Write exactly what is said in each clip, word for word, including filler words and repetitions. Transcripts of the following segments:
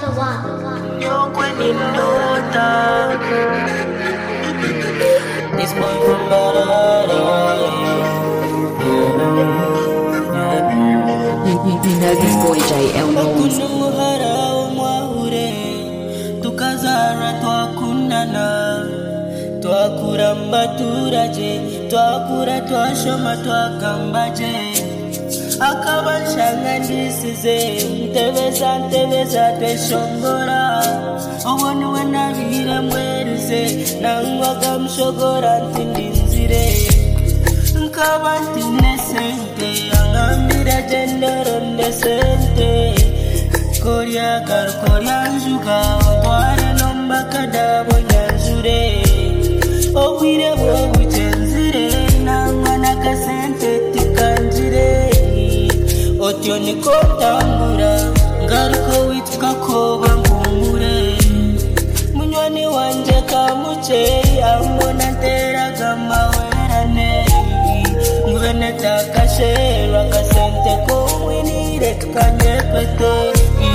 Yo kwenye ndoto this boy from Barara. You, you, you know this boy J L knows. Kunumuhara umwahure tukazara twakundana twakuramba turaje twakura twashoma twakambaje akabashanga ndisize ntebeza ntebeza tweshongora obonu wenabire mweruze nangwaga mshogora ntindinzire nkabanti nesente angambira jendero ndesente koria kar koria njuga otware nombaka dabo nyanjure obwire bwo buchenzire nangwana kasente tikanjire otyo niko tambura ngaruko witwa koba mpumure munywani wanje kamucheri ambona nteraga mawerane ngwene takashera kasente kumwinire tukanyepete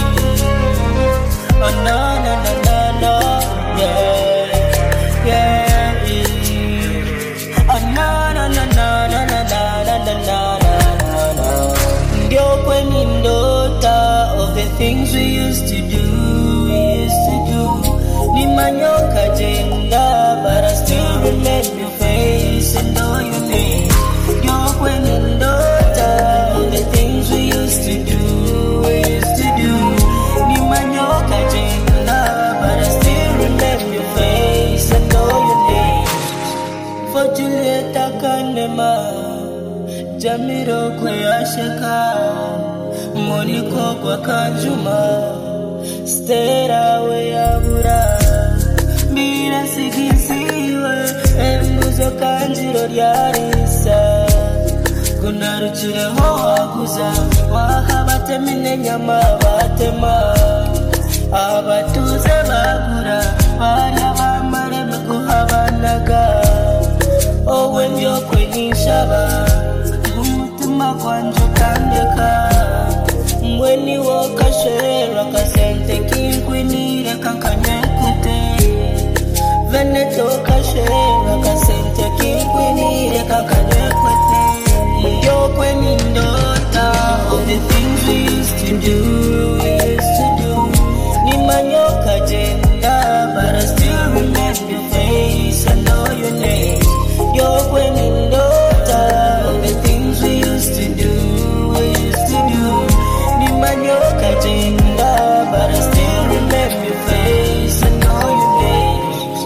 oh no no no no no yeah yeah oh no no no no no no no no no no ndio kwenye ndota of the things we used to do we used to do ni manyoka jenga but I still remember your face and know your name ndio kwenye ndota of the things we used to do we used to do ni manyoka jenga but I still remember your face and know your name for Julieta Kanema Jamiro kweyasheka Moniko kwa Kanjuma Stera weyabura Mira sigisiwe Embuzo kanjiro lyarisa Kuna ruchire ho waguza Wahabate mine nyama batema Abatuze bagura Barya bamare miguhabanaga Owe mbyo kwenishaba Umutima kwanjo kandeka Mweni wakashera kasente kinkwinire kankanyekute Veneto kashera kasente kinkwinire kankanyekute Yo kweni ndota of the things we used to do, we used to do Ni manyoka jenda but I still remember your face, I know your name Yo kweni ndota of the things we used to do, we used to do Ni manyoka jenda but I still remember your face, I know your name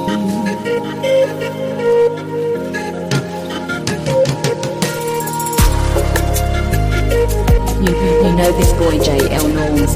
You, you, you know this boy J L knows.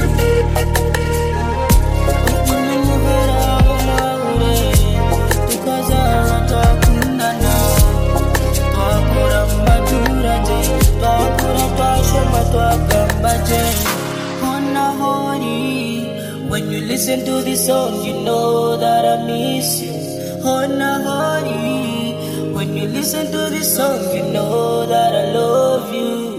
When you listen to this song, you know that I miss you. Hona hori. When you listen to this song, you know that I love you.